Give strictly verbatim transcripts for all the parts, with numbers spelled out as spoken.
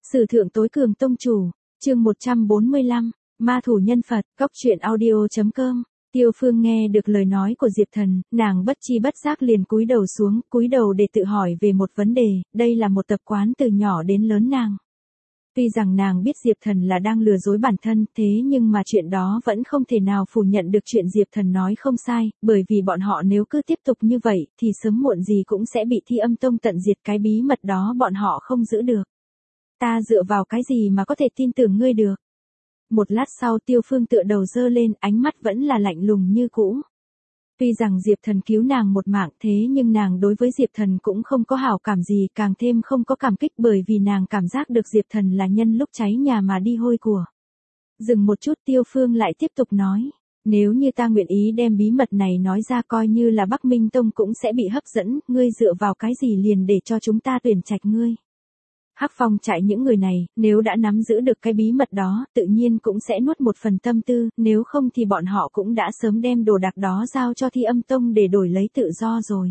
Sử thượng tối cường tông chủ, chương một trăm bốn mươi lăm, ma thủ nhân Phật, cốc truyện audio chấm com. Tiêu Phương nghe được lời nói của Diệp Thần, nàng bất chi bất giác liền cúi đầu xuống, cúi đầu để tự hỏi về một vấn đề, đây là một tập quán từ nhỏ đến lớn nàng. Tuy rằng nàng biết Diệp Thần là đang lừa dối bản thân, thế nhưng mà chuyện đó vẫn không thể nào phủ nhận được chuyện Diệp Thần nói không sai, bởi vì bọn họ nếu cứ tiếp tục như vậy, thì sớm muộn gì cũng sẽ bị Thi Âm Tông tận diệt, cái bí mật đó bọn họ không giữ được. Ta dựa vào cái gì mà có thể tin tưởng ngươi được? Một lát sau Tiêu Phương tựa đầu dơ lên, ánh mắt vẫn là lạnh lùng như cũ. Tuy rằng Diệp Thần cứu nàng một mạng, thế nhưng nàng đối với Diệp Thần cũng không có hảo cảm gì, càng thêm không có cảm kích, bởi vì nàng cảm giác được Diệp Thần là nhân lúc cháy nhà mà đi hôi của. Dừng một chút, Tiêu Phương lại tiếp tục nói, nếu như ta nguyện ý đem bí mật này nói ra, coi như là Bắc Minh Tông cũng sẽ bị hấp dẫn, ngươi dựa vào cái gì liền để cho chúng ta tuyển trạch ngươi? Hắc Phong trại những người này, nếu đã nắm giữ được cái bí mật đó, tự nhiên cũng sẽ nuốt một phần tâm tư, nếu không thì bọn họ cũng đã sớm đem đồ đạc đó giao cho Thi Âm Tông để đổi lấy tự do rồi.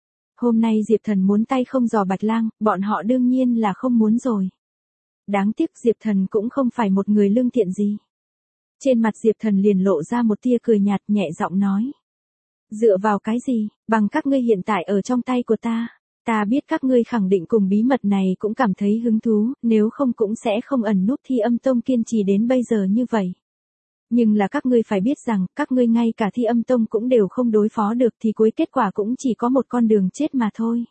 Hôm nay Diệp Thần muốn tay không giò Bạch Lang, bọn họ đương nhiên là không muốn rồi. Đáng tiếc Diệp Thần cũng không phải một người lương thiện gì. Trên mặt Diệp Thần liền lộ ra một tia cười nhạt, nhẹ giọng nói. Dựa vào cái gì, bằng các ngươi hiện tại ở trong tay của ta. Ta biết các ngươi khẳng định cùng bí mật này cũng cảm thấy hứng thú, nếu không cũng sẽ không ẩn núp Thi Âm Tông kiên trì đến bây giờ như vậy. Nhưng là các ngươi phải biết rằng, các ngươi ngay cả Thi Âm Tông cũng đều không đối phó được thì cuối kết quả cũng chỉ có một con đường chết mà thôi.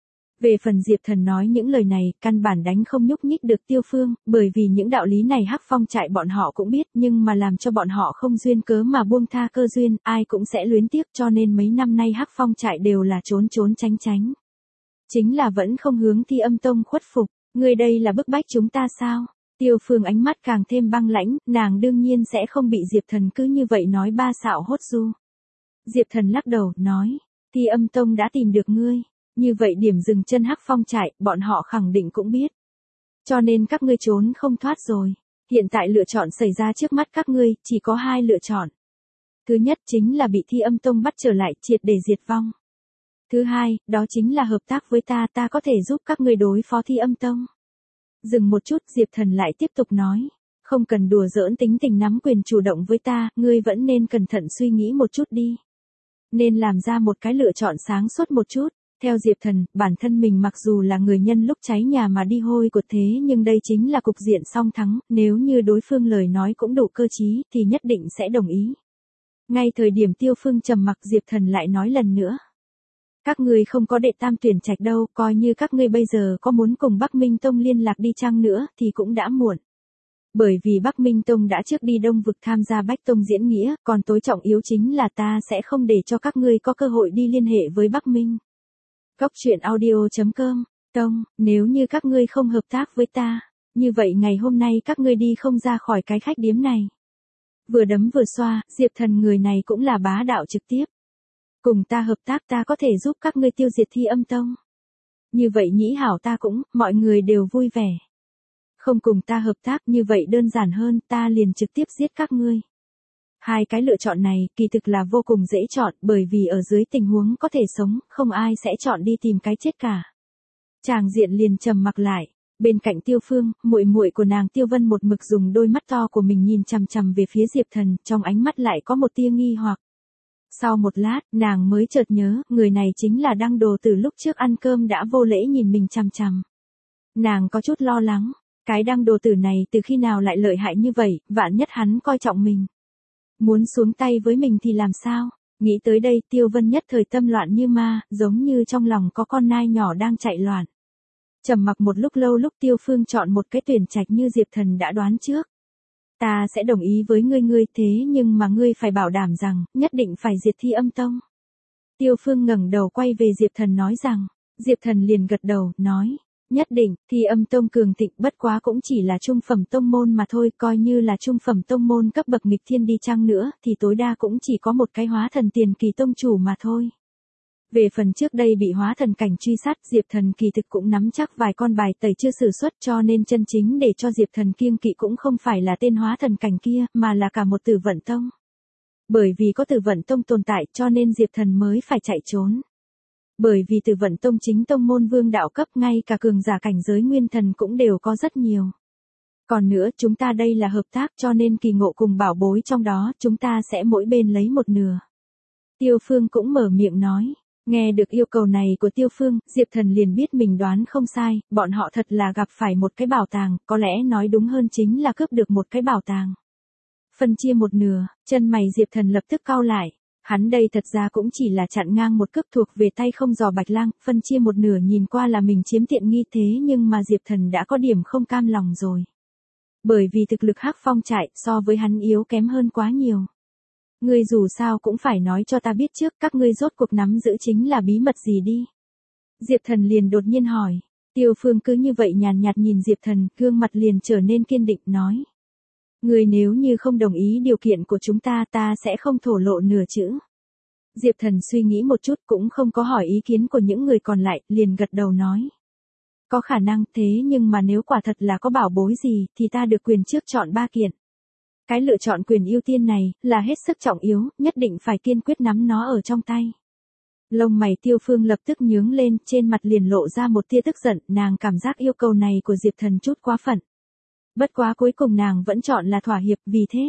Về phần Diệp Thần nói những lời này, căn bản đánh không nhúc nhích được Tiêu Phương, bởi vì những đạo lý này Hắc Phong trại bọn họ cũng biết, nhưng mà làm cho bọn họ không duyên cớ mà buông tha cơ duyên, ai cũng sẽ luyến tiếc, cho nên mấy năm nay Hắc Phong trại đều là trốn trốn tránh tránh. Chính là vẫn không hướng Thi Âm Tông khuất phục, ngươi đây là bức bách chúng ta sao? Tiêu Phương ánh mắt càng thêm băng lãnh, nàng đương nhiên sẽ không bị Diệp Thần cứ như vậy nói ba xạo hốt du. Diệp Thần lắc đầu, nói, Thi Âm Tông đã tìm được ngươi, như vậy điểm dừng chân Hắc Phong trại, bọn họ khẳng định cũng biết. Cho nên các ngươi trốn không thoát rồi, hiện tại lựa chọn xảy ra trước mắt các ngươi, chỉ có hai lựa chọn. Thứ nhất chính là bị Thi Âm Tông bắt trở lại triệt để diệt vong. Thứ hai, đó chính là hợp tác với ta, ta có thể giúp các ngươi đối phó Thi Âm Tông. Dừng một chút, Diệp Thần lại tiếp tục nói, không cần đùa giỡn tính tình nắm quyền chủ động với ta, ngươi vẫn nên cẩn thận suy nghĩ một chút đi. Nên làm ra một cái lựa chọn sáng suốt một chút. Theo Diệp Thần, bản thân mình mặc dù là người nhân lúc cháy nhà mà đi hôi của thế nhưng đây chính là cục diện song thắng, nếu như đối phương lời nói cũng đủ cơ trí thì nhất định sẽ đồng ý. Ngay thời điểm Tiêu Phương trầm mặc, Diệp Thần lại nói lần nữa. Các ngươi không có đệ tam tuyển trạch đâu, coi như các ngươi bây giờ có muốn cùng Bắc Minh Tông liên lạc đi chăng nữa thì cũng đã muộn. Bởi vì Bắc Minh Tông đã trước đi Đông Vực tham gia Bách Tông diễn nghĩa, còn tối trọng yếu chính là ta sẽ không để cho các ngươi có cơ hội đi liên hệ với Bắc Minh. Cốc truyện audio chấm com, Tông, nếu như các ngươi không hợp tác với ta, như vậy ngày hôm nay các ngươi đi không ra khỏi cái khách điếm này. Vừa đấm vừa xoa, Diệp Thần người này cũng là bá đạo trực tiếp. Cùng ta hợp tác, ta có thể giúp các ngươi tiêu diệt Thi Âm Tông. Như vậy nhĩ hảo ta cũng, mọi người đều vui vẻ. Không cùng ta hợp tác, như vậy đơn giản hơn, ta liền trực tiếp giết các ngươi. Hai cái lựa chọn này, kỳ thực là vô cùng dễ chọn, bởi vì ở dưới tình huống có thể sống, không ai sẽ chọn đi tìm cái chết cả. Chàng diện liền trầm mặc lại. Bên cạnh Tiêu Phương, muội muội của nàng Tiêu Vân một mực dùng đôi mắt to của mình nhìn chằm chằm về phía Diệp Thần, trong ánh mắt lại có một tia nghi hoặc. Sau một lát, nàng mới chợt nhớ, người này chính là Đăng Đồ từ lúc trước ăn cơm đã vô lễ nhìn mình chằm chằm. Nàng có chút lo lắng, cái Đăng Đồ tử này từ khi nào lại lợi hại như vậy, vạn nhất hắn coi trọng mình. Muốn xuống tay với mình thì làm sao? Nghĩ tới đây, Tiêu Vân nhất thời tâm loạn như ma, giống như trong lòng có con nai nhỏ đang chạy loạn. Trầm mặc một lúc lâu, lúc Tiêu Phương chọn một cái tuyển trạch như Diệp Thần đã đoán trước. Ta sẽ đồng ý với ngươi ngươi thế nhưng mà ngươi phải bảo đảm rằng, nhất định phải diệt Thi Âm Tông. Tiêu Phương ngẩng đầu quay về Diệp Thần nói rằng, Diệp Thần liền gật đầu, nói, nhất định, Thi Âm Tông cường thịnh bất quá cũng chỉ là trung phẩm tông môn mà thôi, coi như là trung phẩm tông môn cấp bậc nghịch thiên đi chăng nữa, thì tối đa cũng chỉ có một cái hóa thần tiền kỳ tông chủ mà thôi. Về phần trước đây bị hóa thần cảnh truy sát, Diệp Thần kỳ thực cũng nắm chắc vài con bài tẩy chưa sử xuất, cho nên chân chính để cho Diệp Thần kiêng kỵ cũng không phải là tên hóa thần cảnh kia, mà là cả một Tử Vận Tông. Bởi vì có Tử Vận Tông tồn tại cho nên Diệp Thần mới phải chạy trốn. Bởi vì từ vận tông chính tông môn vương đạo cấp ngay cả cường giả cảnh giới nguyên thần cũng đều có rất nhiều. Còn nữa chúng ta đây là hợp tác cho nên kỳ ngộ cùng bảo bối trong đó chúng ta sẽ mỗi bên lấy một nửa. Tiêu Phương cũng mở miệng nói. Nghe được yêu cầu này của Tiêu Phương, Diệp Thần liền biết mình đoán không sai, bọn họ thật là gặp phải một cái bảo tàng, có lẽ nói đúng hơn chính là cướp được một cái bảo tàng. Phân chia một nửa, chân mày Diệp Thần lập tức cau lại. Hắn đây thật ra cũng chỉ là chặn ngang một cướp thuộc về tay không giò Bạch Lang, phân chia một nửa nhìn qua là mình chiếm tiện nghi thế nhưng mà Diệp Thần đã có điểm không cam lòng rồi. Bởi vì thực lực Hắc Phong trại so với hắn yếu kém hơn quá nhiều. Ngươi dù sao cũng phải nói cho ta biết trước các ngươi rốt cuộc nắm giữ chính là bí mật gì đi. Diệp Thần liền đột nhiên hỏi. Tiêu Phương cứ như vậy nhàn nhạt nhìn Diệp Thần, gương mặt liền trở nên kiên định nói. Ngươi nếu như không đồng ý điều kiện của chúng ta ta sẽ không thổ lộ nửa chữ. Diệp Thần suy nghĩ một chút cũng không có hỏi ý kiến của những người còn lại, liền gật đầu nói. Có khả năng thế nhưng mà nếu quả thật là có bảo bối gì thì ta được quyền trước chọn ba kiện. Cái lựa chọn quyền ưu tiên này là hết sức trọng yếu, nhất định phải kiên quyết nắm nó ở trong tay. Lông mày Tiêu Phương lập tức nhướng lên, trên mặt liền lộ ra một tia tức giận, nàng cảm giác yêu cầu này của Diệp Thần chút quá phận. Bất quá cuối cùng nàng vẫn chọn là thỏa hiệp, vì thế.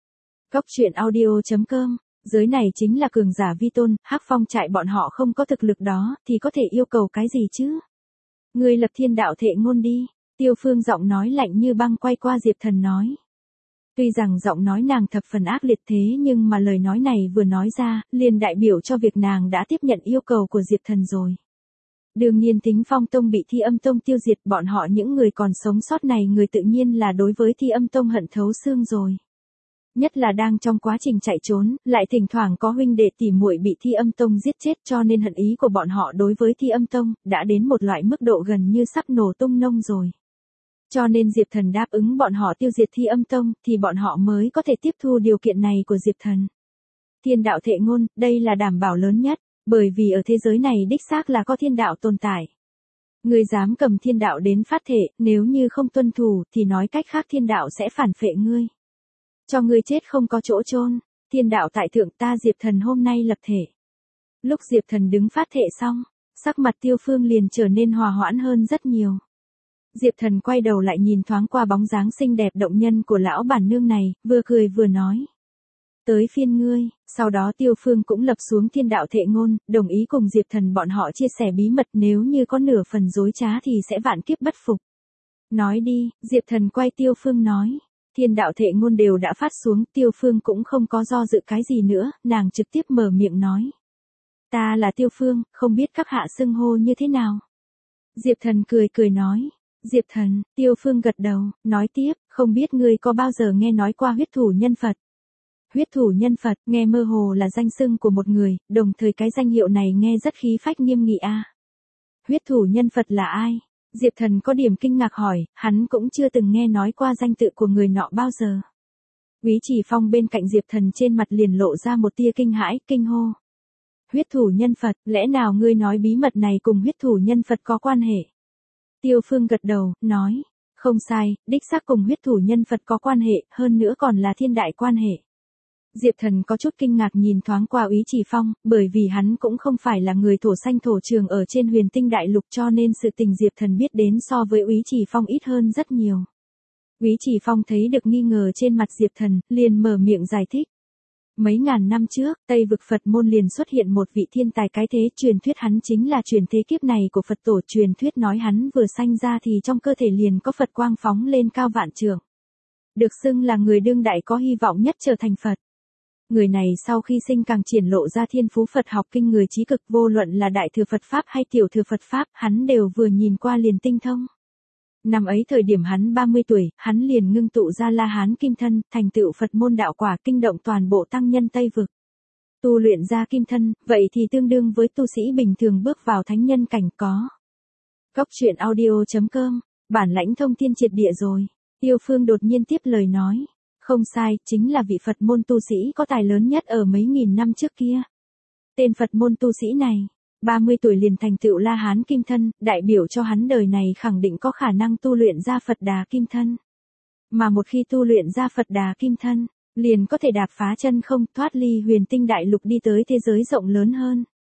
Cốc truyện audio chấm com, giới này chính là cường giả vi tôn, Hắc Phong trại bọn họ không có thực lực đó, thì có thể yêu cầu cái gì chứ? Ngươi lập thiên đạo thệ ngôn đi, Tiêu Phương giọng nói lạnh như băng quay qua Diệp Thần nói. Tuy rằng giọng nói nàng thập phần ác liệt thế nhưng mà lời nói này vừa nói ra, liền đại biểu cho việc nàng đã tiếp nhận yêu cầu của Diệp Thần rồi. Đương nhiên Thính Phong Tông bị Thi Âm Tông tiêu diệt, bọn họ những người còn sống sót này người tự nhiên là đối với Thi Âm Tông hận thấu xương rồi. Nhất là đang trong quá trình chạy trốn, lại thỉnh thoảng có huynh đệ tỉ muội bị Thi Âm Tông giết chết cho nên hận ý của bọn họ đối với Thi Âm Tông đã đến một loại mức độ gần như sắp nổ tung nông rồi. Cho nên Diệp Thần đáp ứng bọn họ tiêu diệt Thi Âm Tông thì bọn họ mới có thể tiếp thu điều kiện này của Diệp Thần. Thiên đạo thệ ngôn, đây là đảm bảo lớn nhất, bởi vì ở thế giới này đích xác là có thiên đạo tồn tại. Ngươi dám cầm thiên đạo đến phát thệ, nếu như không tuân thủ thì nói cách khác thiên đạo sẽ phản phệ ngươi. Cho ngươi chết không có chỗ chôn, thiên đạo tại thượng ta Diệp Thần hôm nay lập thể. Lúc Diệp Thần đứng phát thệ xong, sắc mặt Tiêu Phương liền trở nên hòa hoãn hơn rất nhiều. Diệp Thần quay đầu lại nhìn thoáng qua bóng dáng xinh đẹp động nhân của lão bản nương này, vừa cười vừa nói. Tới phiên ngươi, sau đó Tiêu Phương cũng lập xuống thiên đạo thệ ngôn, đồng ý cùng Diệp Thần bọn họ chia sẻ bí mật nếu như có nửa phần dối trá thì sẽ vạn kiếp bất phục. Nói đi, Diệp Thần quay Tiêu Phương nói. Thiên đạo thệ ngôn đều đã phát xuống, Tiêu Phương cũng không có do dự cái gì nữa, nàng trực tiếp mở miệng nói. Ta là Tiêu Phương, không biết các hạ xưng hô như thế nào. Diệp Thần cười cười nói. Diệp Thần, Tiêu Phương gật đầu, nói tiếp, không biết ngươi có bao giờ nghe nói qua huyết thủ nhân Phật. Huyết thủ nhân Phật, nghe mơ hồ là danh xưng của một người, đồng thời cái danh hiệu này nghe rất khí phách nghiêm nghị a. Huyết thủ nhân Phật là ai? Diệp Thần có điểm kinh ngạc hỏi, hắn cũng chưa từng nghe nói qua danh tự của người nọ bao giờ. Úy Chỉ Phong bên cạnh Diệp Thần trên mặt liền lộ ra một tia kinh hãi, kinh hô. Huyết thủ nhân Phật, lẽ nào ngươi nói bí mật này cùng huyết thủ nhân Phật có quan hệ? Tiêu Phương gật đầu, nói, không sai, đích xác cùng huyết thủ nhân Phật có quan hệ, hơn nữa còn là thiên đại quan hệ. Diệp Thần có chút kinh ngạc nhìn thoáng qua Úy Chỉ Phong, bởi vì hắn cũng không phải là người thổ xanh thổ trường ở trên huyền tinh đại lục cho nên sự tình Diệp Thần biết đến so với Úy Chỉ Phong ít hơn rất nhiều. Úy Chỉ Phong thấy được nghi ngờ trên mặt Diệp Thần, liền mở miệng giải thích. Mấy ngàn năm trước, Tây vực Phật môn liền xuất hiện một vị thiên tài cái thế, truyền thuyết hắn chính là truyền thế kiếp này của Phật tổ, truyền thuyết nói hắn vừa sanh ra thì trong cơ thể liền có Phật quang phóng lên cao vạn trượng. Được xưng là người đương đại có hy vọng nhất trở thành Phật. Người này sau khi sinh càng triển lộ ra thiên phú Phật học kinh người trí cực, vô luận là đại thừa Phật Pháp hay tiểu thừa Phật Pháp, hắn đều vừa nhìn qua liền tinh thông. Năm ấy thời điểm hắn ba mươi tuổi, hắn liền ngưng tụ ra La Hán Kim Thân, thành tựu Phật môn đạo quả kinh động toàn bộ tăng nhân Tây vực. Tu luyện ra Kim Thân, vậy thì tương đương với tu sĩ bình thường bước vào thánh nhân cảnh có. Cốc truyện audio chấm com, bản lãnh thông thiên triệt địa rồi. Tiêu Phương đột nhiên tiếp lời nói. Không sai, chính là vị Phật môn tu sĩ có tài lớn nhất ở mấy nghìn năm trước kia. Tên Phật môn tu sĩ này, ba mươi tuổi liền thành tựu La Hán Kim Thân, đại biểu cho hắn đời này khẳng định có khả năng tu luyện ra Phật Đà Kim Thân. Mà một khi tu luyện ra Phật Đà Kim Thân, liền có thể đạp phá chân không, thoát ly huyền tinh đại lục đi tới thế giới rộng lớn hơn.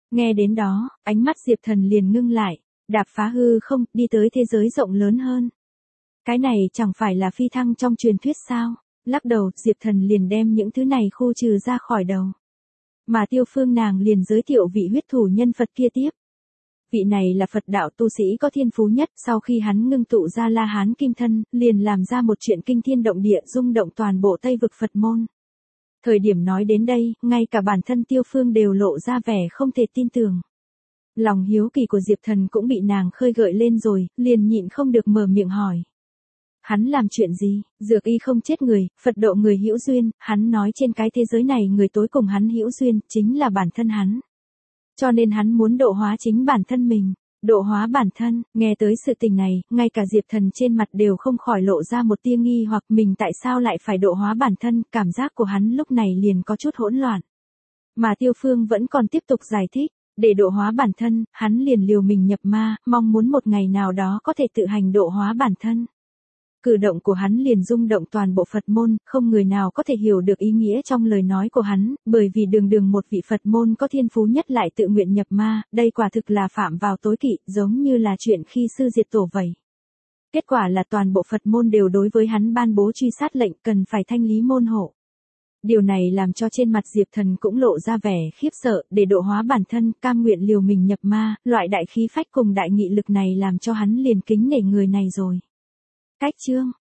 Nghe đến đó, ánh mắt Diệp Thần liền ngưng lại, đạp phá hư không, đi tới thế giới rộng lớn hơn. Cái này chẳng phải là phi thăng trong truyền thuyết sao? Lắc đầu, Diệp Thần liền đem những thứ này khu trừ ra khỏi đầu. Mà Tiêu Phương nàng liền giới thiệu vị huyết thủ nhân Phật kia tiếp. Vị này là Phật đạo tu sĩ có thiên phú nhất, sau khi hắn ngưng tụ ra La Hán Kim Thân, liền làm ra một chuyện kinh thiên động địa rung động toàn bộ Tây vực Phật môn. Thời điểm nói đến đây, ngay cả bản thân Tiêu Phương đều lộ ra vẻ không thể tin tưởng. Lòng hiếu kỳ của Diệp Thần cũng bị nàng khơi gợi lên rồi, liền nhịn không được mở miệng hỏi. Hắn làm chuyện gì? Dược y không chết người, Phật độ người hữu duyên, hắn nói trên cái thế giới này người tối cùng hắn hữu duyên, chính là bản thân hắn. Cho nên hắn muốn độ hóa chính bản thân mình. Độ hóa bản thân, nghe tới sự tình này, ngay cả Diệp Thần trên mặt đều không khỏi lộ ra một tia nghi hoặc mình tại sao lại phải độ hóa bản thân, cảm giác của hắn lúc này liền có chút hỗn loạn. Mà Tiêu Phương vẫn còn tiếp tục giải thích, để độ hóa bản thân, hắn liền liều mình nhập ma, mong muốn một ngày nào đó có thể tự hành độ hóa bản thân. Cử động của hắn liền rung động toàn bộ Phật môn, không người nào có thể hiểu được ý nghĩa trong lời nói của hắn, bởi vì đường đường một vị Phật môn có thiên phú nhất lại tự nguyện nhập ma, đây quả thực là phạm vào tối kỵ, giống như là chuyện khi sư diệt tổ vậy. Kết quả là toàn bộ Phật môn đều đối với hắn ban bố truy sát lệnh cần phải thanh lý môn hộ. Điều này làm cho trên mặt Diệp Thần cũng lộ ra vẻ khiếp sợ, để độ hóa bản thân, cam nguyện liều mình nhập ma, loại đại khí phách cùng đại nghị lực này làm cho hắn liền kính nể người này rồi. Cách chương